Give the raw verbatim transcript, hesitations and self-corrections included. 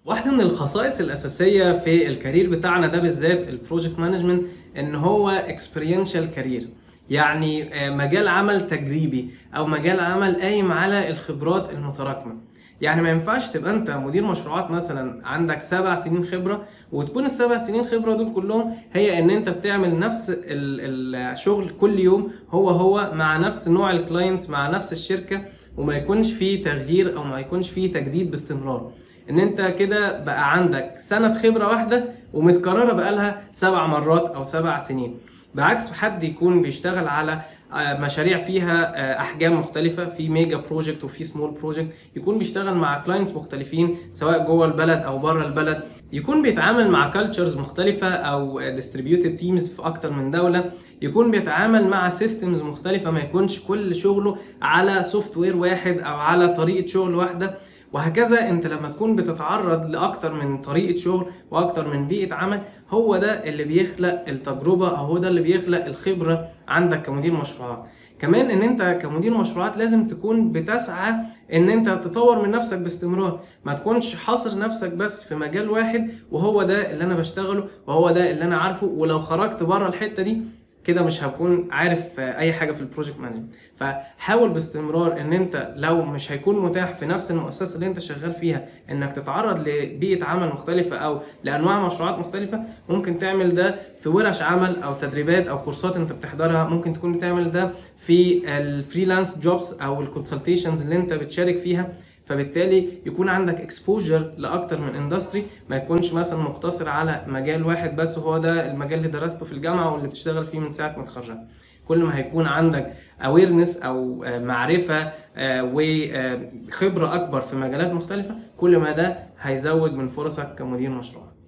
واحدة من الخصائص الأساسية في الكارير بتاعنا ده بالذات البروجكت مانجمنت إن هو اكسبيرينشال كارير، يعني آه، مجال عمل تجريبي أو مجال عمل قايم على الخبرات المتراكمة. يعني ما ينفعش تبقى أنت مدير مشروعات مثلا عندك سبع سنين خبرة وتكون السبع سنين خبرة دول كلهم هي إن أنت بتعمل نفس ال- الشغل كل يوم، هو هو مع نفس نوع الكلاينتس مع نفس الشركة، وما يكونش فيه تغيير أو ما يكونش فيه تجديد باستمرار. ان انت كده بقى عندك سنة خبرة واحدة ومتكررة بقالها سبع مرات او سبع سنين، بعكس حد يكون بيشتغل على آه، مشاريع فيها آه، احجام مختلفة، في ميجا بروجكت وفي سمول بروجكت، يكون بيشتغل مع كلاينتس مختلفين سواء جوه البلد او بره البلد، يكون بيتعامل مع كالتشرز مختلفة او ديستريبيوتد تيمز في اكتر من دولة، يكون بيتعامل مع سيستمز مختلفة، ما يكونش كل شغله على سوفت وير واحد او على طريقة شغل واحدة. وهكذا انت لما تكون بتتعرض لاكتر من طريقة شغل واكتر من بيئة عمل، هو ده اللي بيخلق التجربة او هو ده اللي بيخلق الخبرة عندك كمدير مشروعات. كمان ان انت كمدير مشروعات لازم تكون بتسعى ان انت تطور من نفسك باستمرار، ما تكونش حاصر نفسك بس في مجال واحد وهو ده اللي انا بشتغله وهو ده اللي انا عارفه، ولو خرجت بره الحتة دي كده مش هكون عارف اي حاجه في البروجكت مانجمنت. فحاول باستمرار ان انت لو مش هيكون متاح في نفس المؤسسه اللي انت شغال فيها انك تتعرض لبيئه عمل مختلفه او لانواع مشروعات مختلفه، ممكن تعمل ده في ورش عمل او تدريبات او كورسات انت بتحضرها، ممكن تكون بتعمل ده في الفريلانس جوبز او الكونسلتيشنز اللي انت بتشارك فيها، فبالتالي يكون عندك اكسبوجر لاكتر من اندستري، ما يكونش مثلا مقتصر على مجال واحد بس وهو ده المجال اللي درسته في الجامعه واللي بتشتغل فيه من ساعه ما اتخرجت. كل ما هيكون عندك اويرنس او معرفه وخبره اكبر في مجالات مختلفه، كل ما ده هيزود من فرصك كمدير مشروع.